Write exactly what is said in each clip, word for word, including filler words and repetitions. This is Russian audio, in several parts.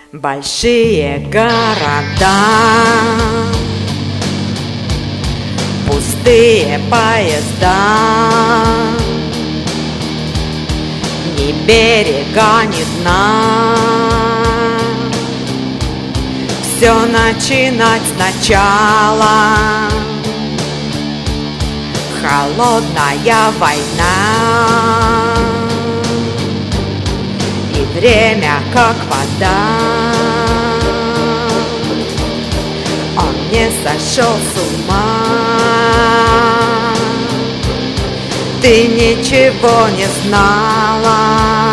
Большие города, пустые поезда, ни берега, ни дна. Все начинать сначала. Холодная война, и время как вода. Он не сошел с ума. Ты ничего не знала.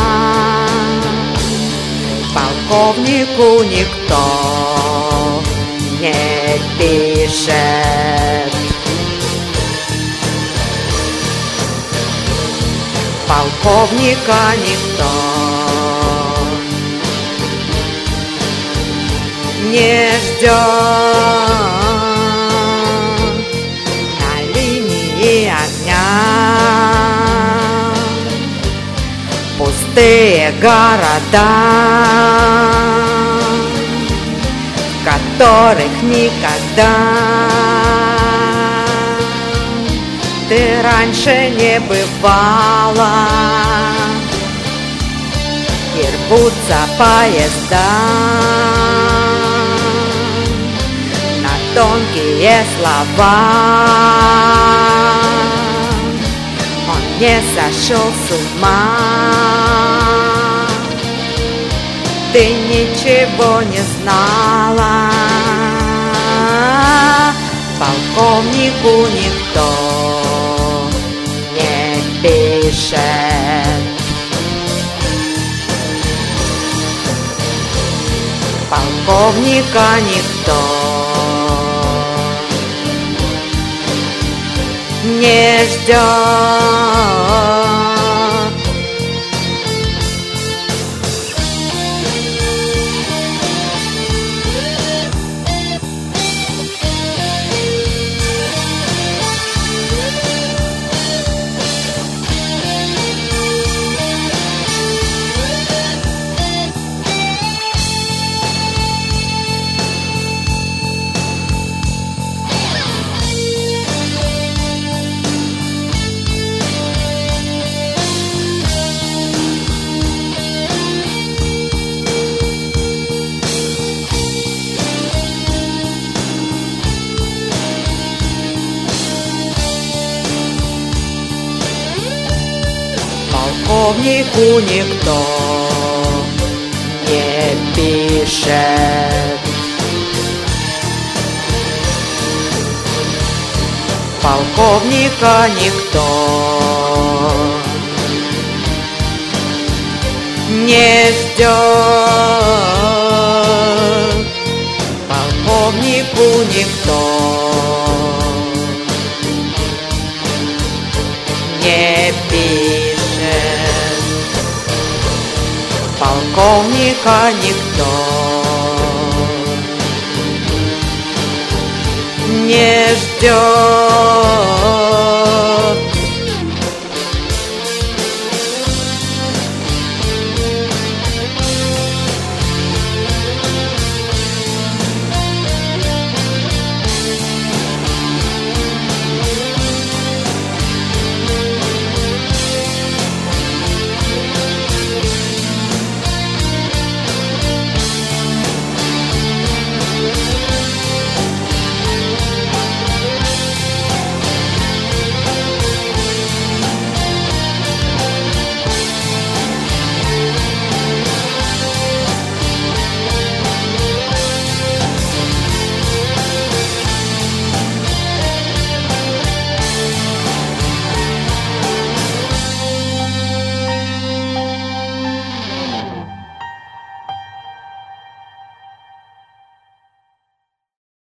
Полковнику никто не пишет. Полковника никто не ждет. На линии огня пустые города, в которых никогда ты раньше не бывала. И рвутся поезда на тонкие слова. Он не сошел с ума. Ты ничего не знала. Полковнику никто не пишет. Полковника никто не ждет. Полковнику никто не пишет. Полковника никто не ждет. Полковнику никто не пишет. Полковника никто не ждет.